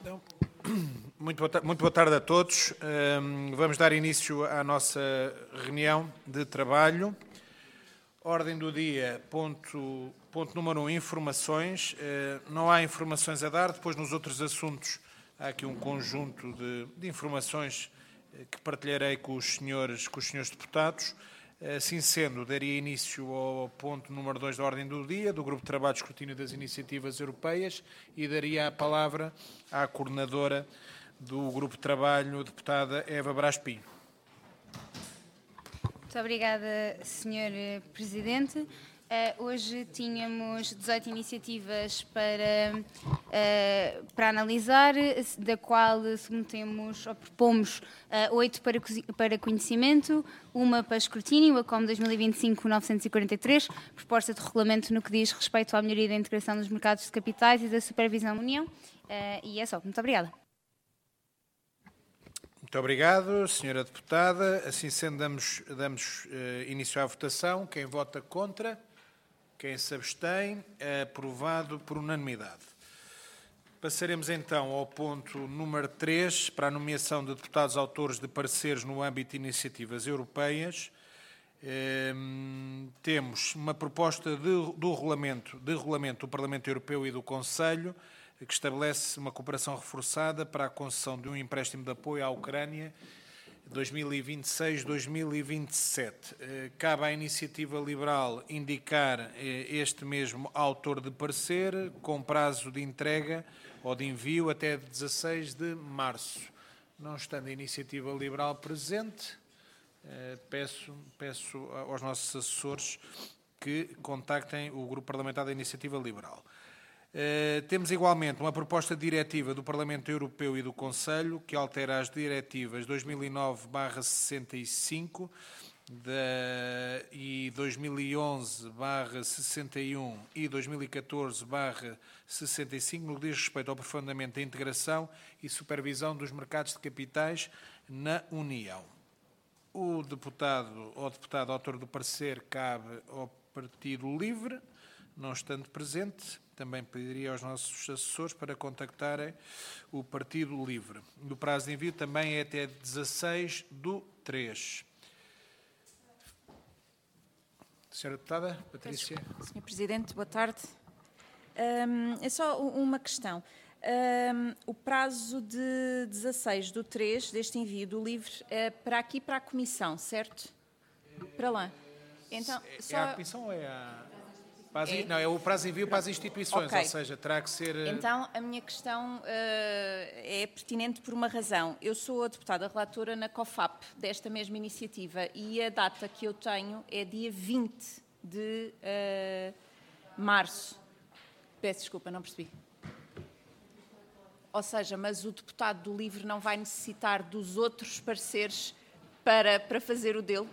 Então, muito boa tarde a todos. Vamos dar início à nossa reunião de trabalho. Ordem do dia, ponto número 1, informações. Não há informações a dar. Depois, nos outros assuntos, há aqui um conjunto de informações que partilharei com os senhores deputados. Assim sendo, daria início ao ponto número 2 da ordem do dia, do Grupo de Trabalho de Escrutínio das Iniciativas Europeias, e daria a palavra à coordenadora do Grupo de Trabalho, deputada Eva Brás Pinho. Muito obrigada, Sr. Presidente. Hoje tínhamos 18 iniciativas para analisar, da qual submetemos ou propomos 8 para conhecimento, uma para escrutínio, a COM 2025-943, proposta de regulamento no que diz respeito à melhoria da integração dos mercados de capitais e da supervisão da União. E é só. Muito obrigada. Muito obrigado, Sra. Deputada. Assim sendo, damos início à votação. Quem vota contra? Quem se abstém? É aprovado por unanimidade. Passaremos então ao ponto número 3, para a nomeação de deputados autores de pareceres no âmbito de iniciativas europeias. Temos uma proposta de regulamento do Parlamento Europeu e do Conselho, que estabelece uma cooperação reforçada para a concessão de um empréstimo de apoio à Ucrânia 2026-2027. Cabe à Iniciativa Liberal indicar este mesmo autor de parecer, com prazo de entrega ou de envio até 16 de março. Não estando a Iniciativa Liberal presente, peço aos nossos assessores que contactem o Grupo Parlamentar da Iniciativa Liberal. Temos igualmente uma proposta de diretiva do Parlamento Europeu e do Conselho que altera as diretivas 2009/65 e 2011/61 e 2014/65 no que diz respeito ao aprofundamento da integração e supervisão dos mercados de capitais na União. O deputado ou deputada autor do parecer cabe ao Partido Livre, não estando presente. Também pediria aos nossos assessores para contactarem o Partido Livre. O prazo de envio também é até 16/3. Senhora Deputada, Patrícia. Senhor Presidente, boa tarde. É só uma questão. O prazo de 16/3 deste envio do Livre é para aqui, para a Comissão, certo? Para lá. Então, É a Comissão ou é a... Não, é o prazo de envio para as instituições, okay. Ou seja, terá que ser... Então, a minha questão é pertinente por uma razão. Eu sou a deputada relatora na COFAP desta mesma iniciativa e a data que eu tenho é dia 20 de março. Peço desculpa, não percebi. Ou seja, mas o deputado do LIVRE não vai necessitar dos outros pareceres para fazer o dele?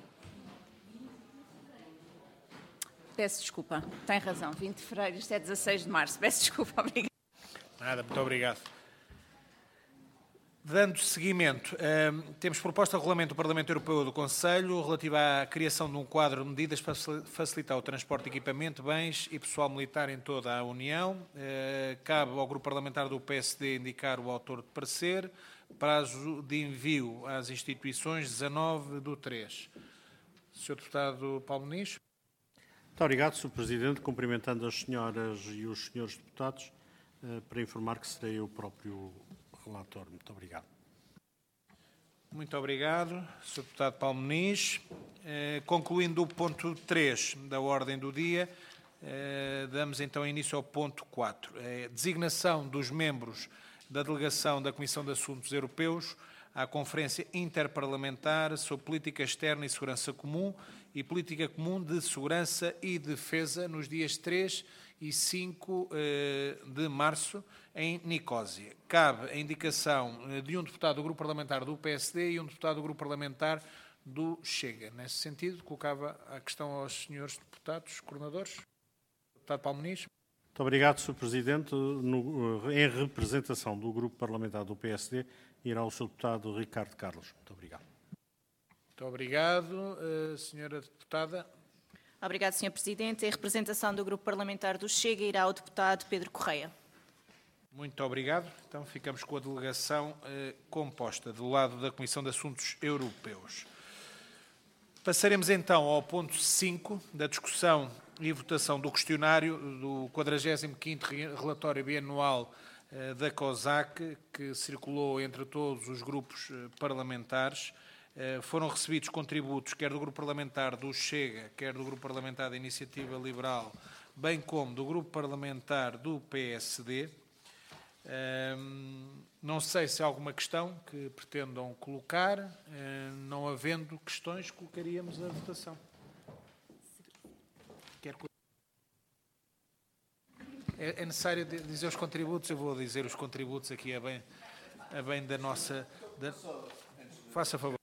Peço desculpa, tem razão, 20 de fevereiro, isto é 16 de março, peço desculpa, obrigado. Nada, muito obrigado. Dando seguimento, temos proposta de regulamento do Parlamento Europeu e do Conselho relativa à criação de um quadro de medidas para facilitar o transporte de equipamento, bens e pessoal militar em toda a União. Cabe ao Grupo Parlamentar do PSD indicar o autor de parecer. Prazo de envio às instituições 19/3. Sr. Deputado Paulo Muniz. Muito obrigado, Sr. Presidente. Cumprimentando as senhoras e os senhores deputados, para informar que serei eu próprio relator. Muito obrigado. Muito obrigado, Sr. Deputado Paulo Muniz. Concluindo o ponto 3 da ordem do dia, damos então início ao ponto 4. Designação dos membros da delegação da Comissão de Assuntos Europeus à Conferência Interparlamentar sobre Política Externa e Segurança Comum e Política Comum de Segurança e Defesa nos dias 3 e 5 de março em Nicósia. Cabe a indicação de um deputado do Grupo Parlamentar do PSD e um deputado do Grupo Parlamentar do Chega. Nesse sentido, colocava a questão aos senhores deputados, coordenadores. Deputado Paulo Muniz. Muito obrigado, Sr. Presidente. Em representação do Grupo Parlamentar do PSD, irá o Sr. Deputado Ricardo Carlos. Muito obrigado. Muito obrigado, Senhora Deputada. Obrigado, Sr. Presidente. Em representação do Grupo Parlamentar do Chega, irá o deputado Pedro Correia. Muito obrigado. Então ficamos com a delegação composta do lado da Comissão de Assuntos Europeus. Passaremos então ao ponto 5 da discussão e votação do questionário do 45º relatório bianual da COSAC, que circulou entre todos os grupos parlamentares. Foram recebidos contributos quer do grupo parlamentar do Chega, quer do grupo parlamentar da Iniciativa Liberal, bem como do grupo parlamentar do PSD. Não sei se há alguma questão que pretendam colocar. Não havendo questões, colocaríamos a votação. É necessário dizer os contributos? Eu vou dizer os contributos aqui a bem da nossa... Faça favor.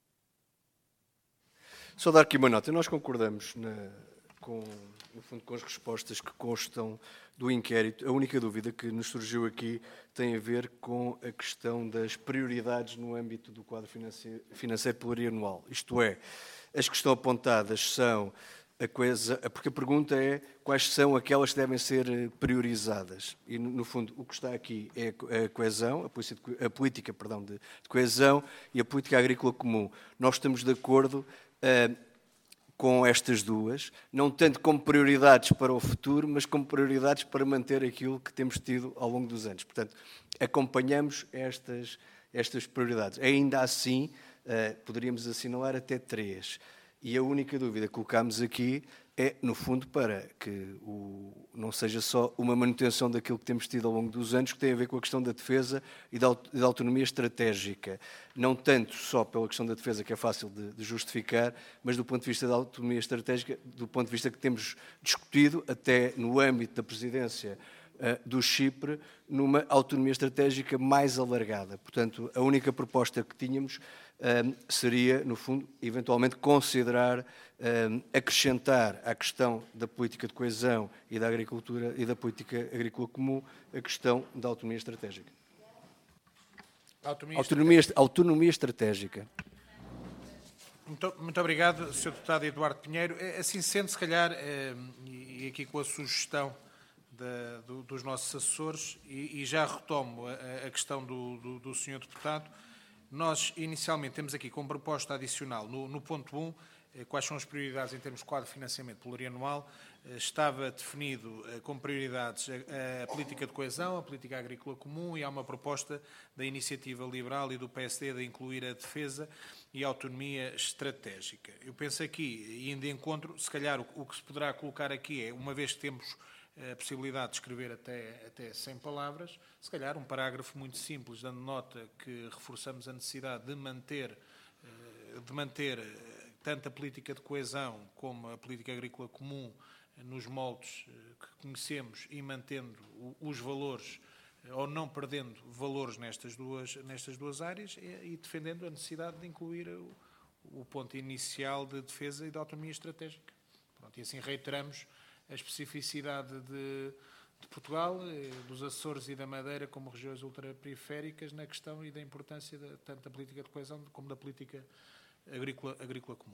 Só dar aqui uma nota. Nós concordamos no fundo, com as respostas que constam do inquérito. A única dúvida que nos surgiu aqui tem a ver com a questão das prioridades no âmbito do quadro financeiro plurianual. Isto é, as que estão apontadas são porque a pergunta é quais são aquelas que devem ser priorizadas. E, no fundo, o que está aqui é a coesão, a política de coesão e a política agrícola comum. Nós estamos de acordo com estas duas, não tanto como prioridades para o futuro, mas como prioridades para manter aquilo que temos tido ao longo dos anos. Portanto, acompanhamos estas prioridades. Ainda assim, poderíamos assinalar até 3. E a única dúvida que colocamos aqui é, no fundo, para que não seja só uma manutenção daquilo que temos tido ao longo dos anos, que tem a ver com a questão da defesa e da autonomia estratégica. Não tanto só pela questão da defesa, que é fácil de justificar, mas do ponto de vista da autonomia estratégica, do ponto de vista que temos discutido, até no âmbito da presidência do Chipre, numa autonomia estratégica mais alargada. Portanto, a única proposta que tínhamos seria, no fundo, eventualmente considerar acrescentar à questão da política de coesão e da agricultura e da política agrícola comum a questão da autonomia estratégica. Autonomia estratégica. Muito obrigado, Sr. Deputado Eduardo Pinheiro. Assim sendo, se calhar, e aqui com a sugestão dos nossos assessores, e já retomo a questão do Sr. Deputado, nós inicialmente temos aqui como proposta adicional, no ponto 1, quais são as prioridades em termos de quadro de financiamento plurianual. Estava definido como prioridades a política de coesão, a política agrícola comum, e há uma proposta da Iniciativa Liberal e do PSD de incluir a defesa e a autonomia estratégica. Eu penso aqui, indo de encontro, se calhar o que se poderá colocar aqui é, uma vez que temos a possibilidade de escrever até 100 palavras, se calhar um parágrafo muito simples, dando nota que reforçamos a necessidade de manter tanto a política de coesão como a política agrícola comum nos moldes que conhecemos e mantendo os valores, ou não perdendo valores nestas duas áreas, e defendendo a necessidade de incluir o ponto inicial de defesa e de autonomia estratégica. Pronto, e assim reiteramos a especificidade de Portugal, dos Açores e da Madeira como regiões ultraperiféricas na questão e da importância tanto da política de coesão como da política agrícola comum.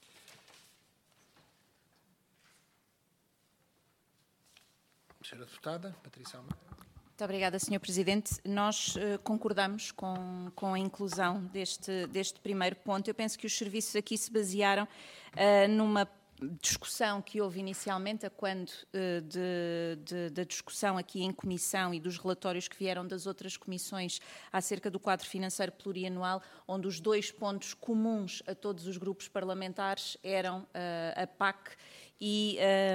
Senhora Deputada, Patrícia Almeida. Muito obrigada, Sr. Presidente. Nós concordamos com a inclusão deste primeiro ponto. Eu penso que os serviços aqui se basearam numa discussão que houve inicialmente, a quando da discussão aqui em comissão e dos relatórios que vieram das outras comissões acerca do quadro financeiro plurianual, onde os 2 pontos comuns a todos os grupos parlamentares eram a PAC e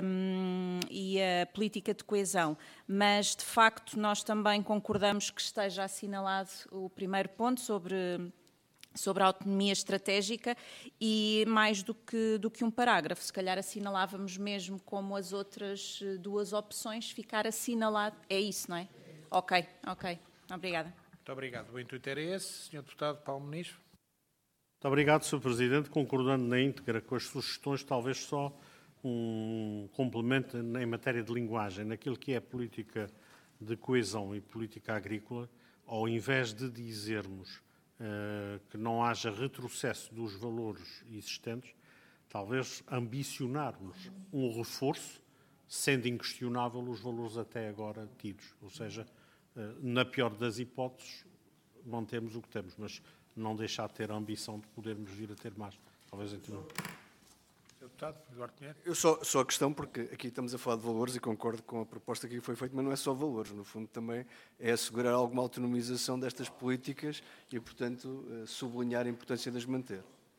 a política de coesão. Mas, de facto, nós também concordamos que esteja assinalado o primeiro ponto sobre a autonomia estratégica e mais do que um parágrafo. Se calhar assinalávamos mesmo como as outras 2 opções, ficar assinalado. É isso, não é? Ok. Obrigada. Muito obrigado. O intuito era esse. Sr. Deputado Paulo Muniz. Muito obrigado, Sr. Presidente. Concordando na íntegra com as sugestões, talvez só um complemento em matéria de linguagem. Naquilo que é política de coesão e política agrícola, ao invés de dizermos que não haja retrocesso dos valores existentes, talvez ambicionarmos um reforço, sendo inquestionável os valores até agora tidos. Ou seja, na pior das hipóteses, mantemos o que temos, mas não deixar de ter a ambição de podermos vir a ter mais. Talvez entre nós. Sr. Deputado, Eduardo Pinheiro. Eu só a questão, porque aqui estamos a falar de valores e concordo com a proposta que foi feita, mas não é só valores. No fundo, também é assegurar alguma autonomização destas políticas e, portanto, sublinhar a importância de as manter.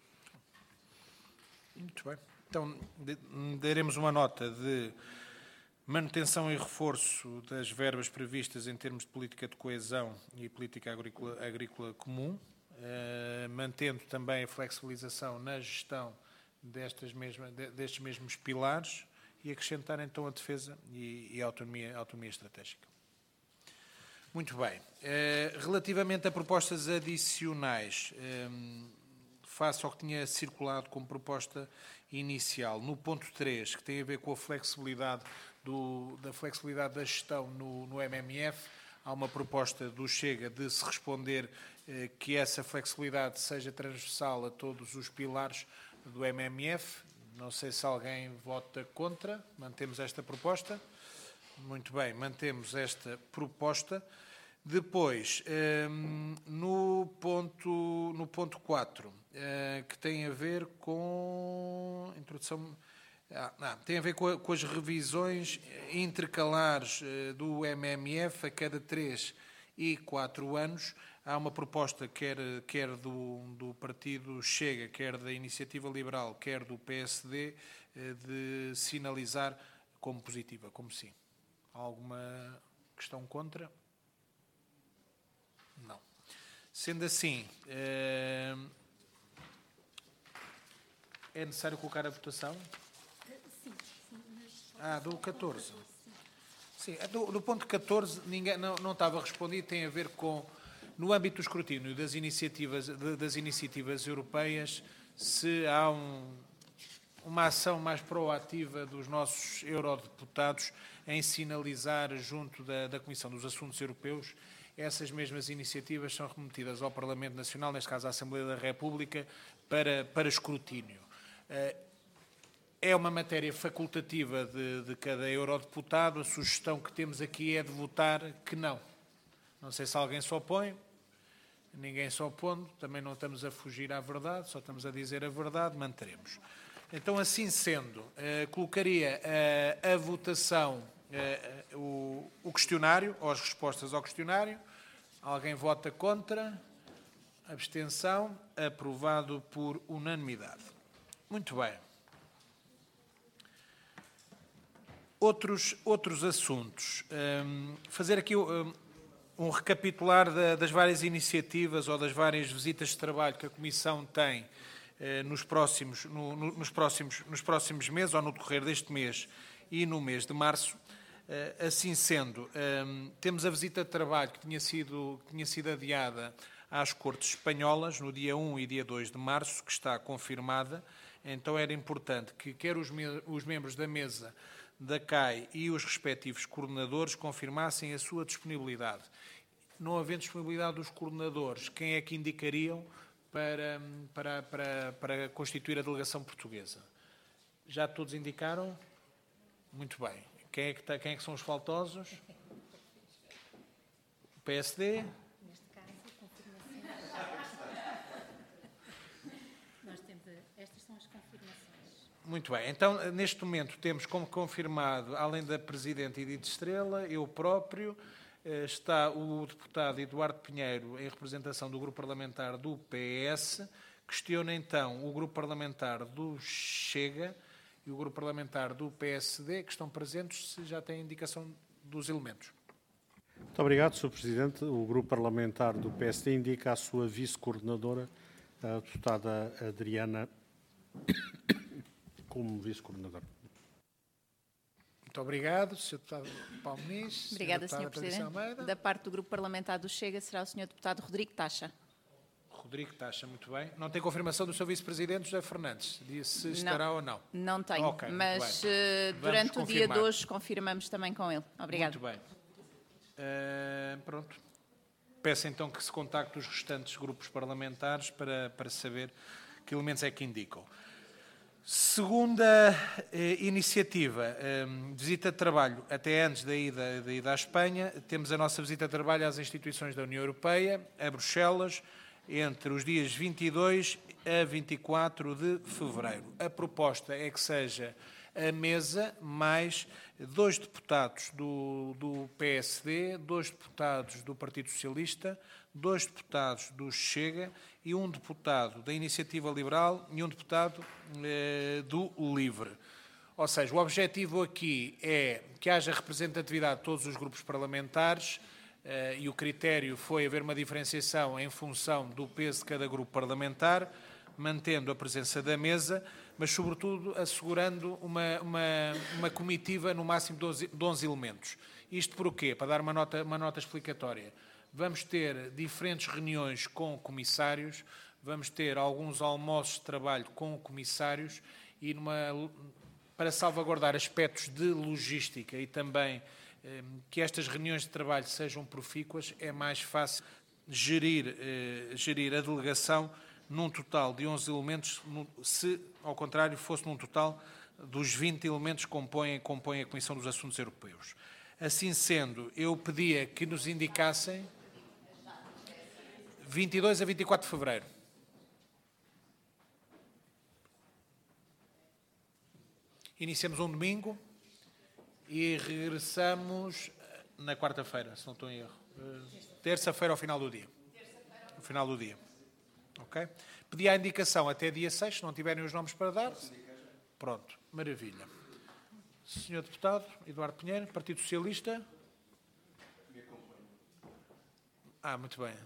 Muito bem. Então, daremos uma nota de manutenção e reforço das verbas previstas em termos de política de coesão e política agrícola comum, mantendo também a flexibilização na gestão destes mesmos pilares e acrescentar então a defesa e a autonomia estratégica. Muito bem. Relativamente a propostas adicionais, face ao que tinha circulado como proposta inicial, no ponto 3, que tem a ver com a flexibilidade da gestão no MMF, há uma proposta do Chega de se responder que essa flexibilidade seja transversal a todos os pilares do MMF. Não sei se alguém vota contra. Mantemos esta proposta. Muito bem, mantemos esta proposta. Depois, no ponto 4, que tem a ver com introdução... tem a ver com as revisões intercalares do MMF a cada 3 e 4 anos. Há uma proposta, quer do Partido Chega, quer da Iniciativa Liberal, quer do PSD, de sinalizar como positiva, como sim. Há alguma questão contra? Não. Sendo assim, é necessário colocar a votação? Sim. Do 14. Sim, do ponto 14 ninguém, não estava respondido, tem a ver com, no âmbito do escrutínio das iniciativas europeias, se há uma ação mais proativa dos nossos eurodeputados em sinalizar junto da Comissão dos Assuntos Europeus. Essas mesmas iniciativas são remetidas ao Parlamento Nacional, neste caso à Assembleia da República, para escrutínio. É uma matéria facultativa de cada eurodeputado. A sugestão que temos aqui é de votar que não. Não sei se alguém se opõe. Ninguém se opondo. Também não estamos a fugir à verdade, só estamos a dizer a verdade. Manteremos. Então, assim sendo, colocaria a votação o questionário, ou as respostas ao questionário. Alguém vota contra? Abstenção? Aprovado por unanimidade. Muito bem. Outros assuntos. Fazer aqui um recapitular das várias iniciativas ou das várias visitas de trabalho que a Comissão tem nos próximos meses, ou no decorrer deste mês e no mês de março. Assim sendo, temos a visita de trabalho que tinha sido adiada às Cortes Espanholas no dia 1 e dia 2 de março, que está confirmada. Então era importante que quer os membros da mesa da CAI e os respectivos coordenadores confirmassem a sua disponibilidade. Não havendo disponibilidade dos coordenadores, quem é que indicariam para constituir a delegação portuguesa? Já todos indicaram? Muito bem. Quem é que são os faltosos? O PSD? Neste caso, confirmação. Nós temos estas são as confirmações. Muito bem. Então, neste momento, temos como confirmado, além da Presidente Edith Estrela, eu próprio, está o deputado Eduardo Pinheiro, em representação do Grupo Parlamentar do PS. Questiona, então, o Grupo Parlamentar do Chega e o Grupo Parlamentar do PSD, que estão presentes, se já têm indicação dos elementos. Muito obrigado, Sr. Presidente. O Grupo Parlamentar do PSD indica a sua vice-coordenadora, a deputada Adriana, como vice-coordenadora. Muito obrigado, Sr. Deputado Paulo Muniz. Obrigada, Sr. Presidente. Da parte do Grupo Parlamentar do Chega será o Sr. Deputado Rodrigo Taxa. Rodrigo Taxa, muito bem. Não tem confirmação do seu vice-presidente, José Fernandes, disse se estará ou não. Não tenho, Okay, mas durante o dia de hoje confirmamos também com ele. Obrigado. Muito bem. Pronto. Peço então que se contacte os restantes grupos parlamentares para saber que elementos é que indicam. Segunda iniciativa, visita de trabalho. Até antes da ida à Espanha, temos a nossa visita de trabalho às instituições da União Europeia, a Bruxelas, entre os dias 22 a 24 de fevereiro. A proposta é que seja a mesa mais 2 deputados do PSD, 2 deputados do Partido Socialista, 2 deputados do Chega e 1 deputado da Iniciativa Liberal e 1 deputado do LIVRE. Ou seja, o objetivo aqui é que haja representatividade de todos os grupos parlamentares e o critério foi haver uma diferenciação em função do peso de cada grupo parlamentar, mantendo a presença da mesa, mas, sobretudo, assegurando uma comitiva no máximo de 11 elementos. Isto porquê? Para dar uma nota explicatória. Vamos ter diferentes reuniões com comissários, vamos ter alguns almoços de trabalho com comissários e para salvaguardar aspectos de logística e também que estas reuniões de trabalho sejam profícuas, é mais fácil gerir a delegação num total de 11 elementos, se, ao contrário, fosse num total dos 20 elementos que compõem a Comissão dos Assuntos Europeus. Assim sendo, eu pedia que nos indicassem 22 a 24 de fevereiro. Iniciamos um domingo e regressamos na quarta-feira, se não estou em erro. Terça-feira ao final do dia. Ao final do dia. Ok? Pedi a indicação até dia 6, se não tiverem os nomes para dar. Pronto, maravilha. Senhor Deputado Eduardo Pinheiro, Partido Socialista. Muito bem.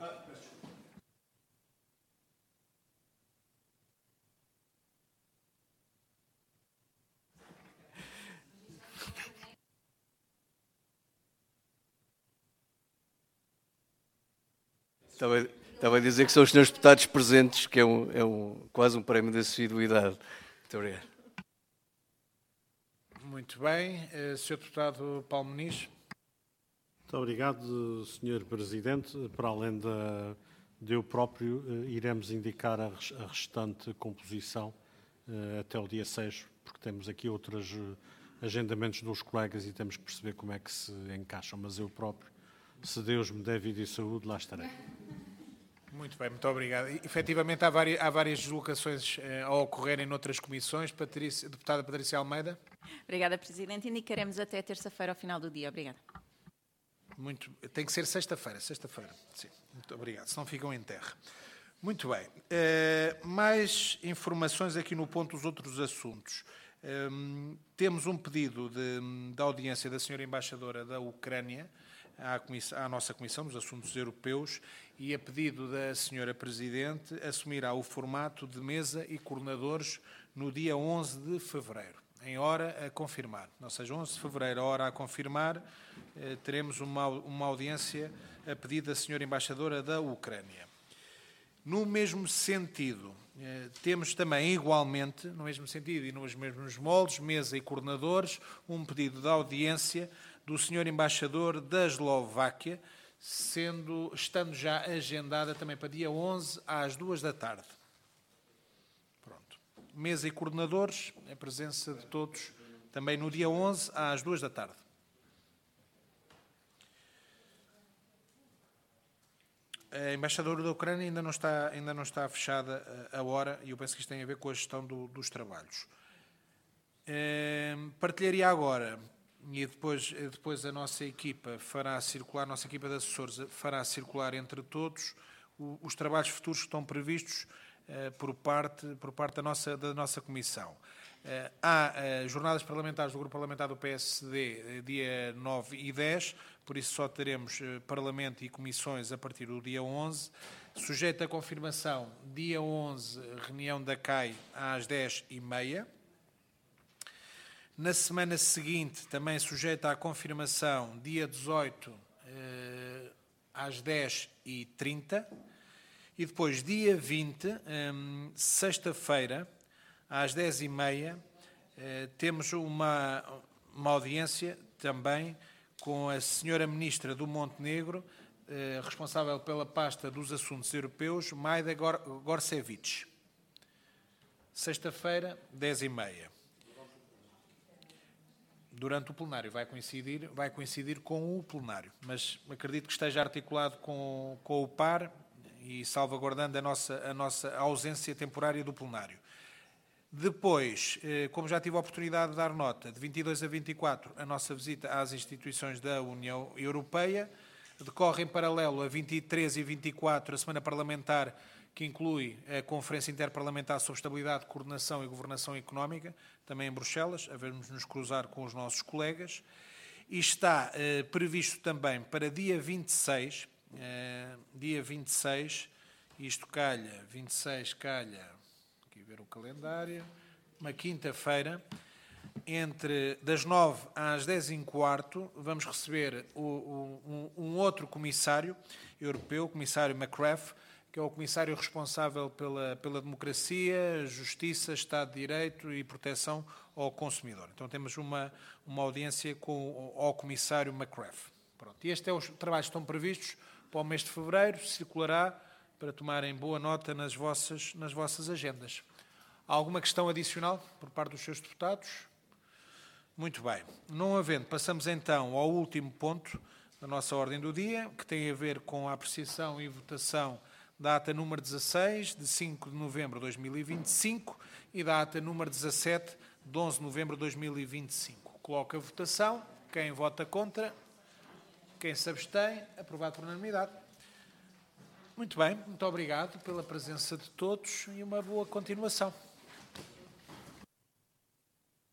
Estava a dizer que são os senhores deputados presentes, que é quase um prémio de assiduidade. Muito obrigado. Muito bem. Sr. Deputado Paulo Muniz. Muito obrigado, Sr. Presidente. Para além de eu próprio, iremos indicar a restante composição até o dia 6, porque temos aqui outros agendamentos dos colegas e temos que perceber como é que se encaixam. Mas eu próprio, se Deus me der vida e saúde, lá estarei. Muito bem, muito obrigado. Efetivamente, há várias deslocações a ocorrerem noutras comissões. Deputada Patrícia Almeida. Obrigada, Presidente. Indicaremos até terça-feira ao final do dia. Obrigada. Tem que ser sexta-feira. Sim, muito obrigado, senão ficam em terra. Muito bem. Mais informações aqui no ponto dos outros assuntos. Temos um pedido de audiência da Sra. Embaixadora da Ucrânia à nossa Comissão dos Assuntos Europeus e, a pedido da Sra. Presidente, assumirá o formato de mesa e coordenadores no dia 11 de fevereiro, em hora a confirmar. Ou seja, 11 de fevereiro, a hora a confirmar, teremos uma audiência a pedido da Sra. Embaixadora da Ucrânia. No mesmo sentido, temos também, igualmente, no mesmo sentido e nos mesmos moldes, mesa e coordenadores, um pedido de audiência do Sr. Embaixador da Eslováquia, estando já agendada também para dia 11 às 2 da tarde. Pronto. Mesa e coordenadores, a presença de todos também no dia 11 às 2 da tarde. A Embaixadora da Ucrânia ainda não está fechada a hora e eu penso que isto tem a ver com a gestão dos trabalhos. Partilharia agora, e depois a nossa equipa fará circular, a nossa equipa de assessores fará circular entre todos os trabalhos futuros que estão previstos por parte da nossa Comissão. Há jornadas parlamentares do Grupo Parlamentar do PSD dia 9 e 10, por isso só teremos Parlamento e Comissões a partir do dia 11. Sujeito à confirmação, dia 11, reunião da CAI às 10h30. Na semana seguinte, também sujeita à confirmação, dia 18, às 10h30. E depois, dia 20, sexta-feira, às 10h30, temos uma audiência também com a senhora Ministra do Montenegro, responsável pela pasta dos assuntos europeus, Majda Gorčević. Sexta-feira, 10h30. Durante o plenário, vai coincidir com o plenário, mas acredito que esteja articulado com o par e salvaguardando a nossa ausência temporária do plenário. Depois, como já tive a oportunidade de dar nota, de 22 a 24, a nossa visita às instituições da União Europeia. Decorre em paralelo a 23 e 24 a Semana Parlamentar, que inclui a Conferência Interparlamentar sobre Estabilidade, Coordenação e Governação Económica, também em Bruxelas, a vermos nos cruzar com os nossos colegas. E está previsto também para dia 26, isto calha, 26 calha, aqui ver o calendário, uma quinta-feira, das 9 às 10h15, vamos receber um outro comissário europeu, o comissário McCraff, que é o comissário responsável pela democracia, justiça, Estado de Direito e proteção ao consumidor. Então temos uma audiência ao comissário McCraff. Pronto. E estes os trabalhos que estão previstos para o mês de fevereiro, circulará para tomarem boa nota nas vossas agendas. Há alguma questão adicional por parte dos seus deputados? Muito bem. Não havendo, passamos então ao último ponto da nossa ordem do dia, que tem a ver com a apreciação e votação da ata número 16, de 5 de novembro de 2025, e da ata número 17, de 11 de novembro de 2025. Coloco a votação. Quem vota contra? Quem se abstém? Aprovado por unanimidade. Muito bem. Muito obrigado pela presença de todos e uma boa continuação.